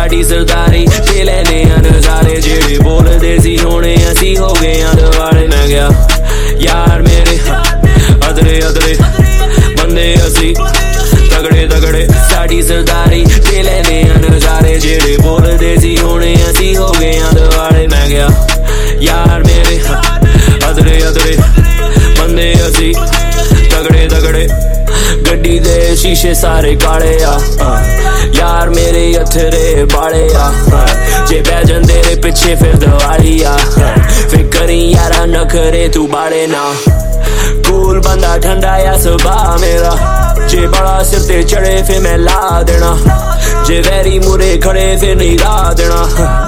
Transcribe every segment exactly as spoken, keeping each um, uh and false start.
साड़ी सरदारी ते लेने नजारे जेड़े बोलदे सी होने असी हो गए दिवाले। मैं गया यार मेरे अदरे अदरे बंदे असी तगड़े तगड़े साड़ी सरदारी ते लेने नजारे जेड़े बोलदे सी होने असी हो गए दिवाले। मैं गया यार मेरे अदरे अदरे बंदे असी तगड़े तगड़े गड्डी दे शीशे सारे काले आ यार मेरे अथरे बाले आ जे बह जांदे रे पिछे फिर दिवाली आ फिर करी यारा नखरे तू बाड़े ना कूल बंदा ठंडा या सुबह मेरा जे बड़ा सिर ते चढ़े फिर मैं ला देना जे वैरी मुरे खड़े फिर नहीं ला देना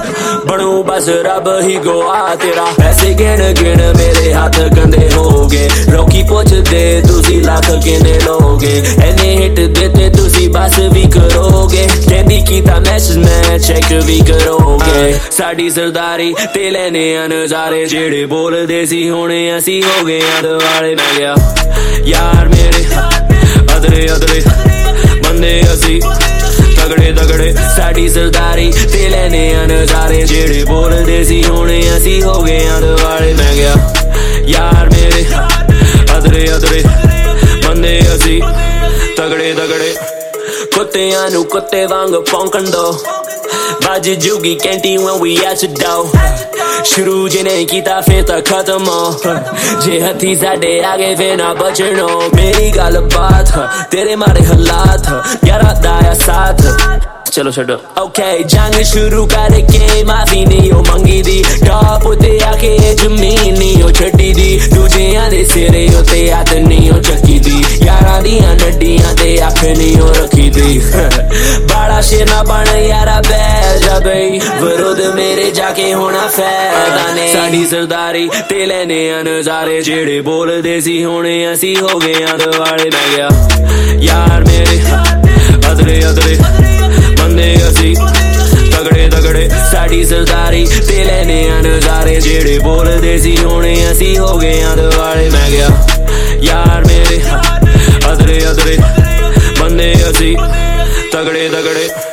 बनू बस रब ही गोआ तेरा पैसे गिन गिन मेरे हाथ गंदे हो गए लोकी पुछदे तुसी लख किन्ने लोगे एने हिट देते तुसी बस भी करोगे कहंदी कीता मैसेज मैं चेक भी करोगे। साड़ी सरदारी ते लेने नजारे जेड़े बोलदे सी होने असी हो गए दिवाले। मैं गया यार मेरे अदरे अदरे बंदे असी तगड़े तगड़े साड़ी सरदारी ते लेने नजारे जेड़े बोलदे सी होने असी हो गए दिवाले। मैं गया यार मेरे अदरे अदरे बंदे असी तगड़े तगड़े कुत्तियां नू कुत्ते वांग भौंकण दो बज जूगी कैंटी when we at your door शुरू जे नहीं कीता फिर तक खत्म हो जे हथी साडे आगे फिर ना बचनो मेरी गल बात तेरे मारे हालात यारा दाया साथ चलो छो ओके जंग शुरू करके माफी नहीं हो मंगी दी टॉप उते आके जमीन नहीं हो छड्डी दी दूजियां दे सिरे उते हथ नहीं हो चक्की दी यारा दियां नड्डियां ते अख नहीं हो रखी दी बड़ा शेर ना बन यारा बैल जा बई विरोध मेरे जाके होना फायदा नहीं। साड़ी सरदारी ते लेने नजारे जेड़े बोलदे सी होने असी हो गए दिवाले। मैं गया यार मेरे अदरे अदरे बंदे असी तगड़े तगड़े साड़ी सरदारी ते लेने नजारे जेड़े बोलदे सी होने असी हो गए दिवाले। मैं गया यार मेरे अदरे अदरे बंदे असी तगड़े तगड़े